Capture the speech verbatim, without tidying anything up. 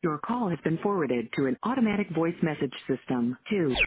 Your call has been forwarded to an automatic voice message system. two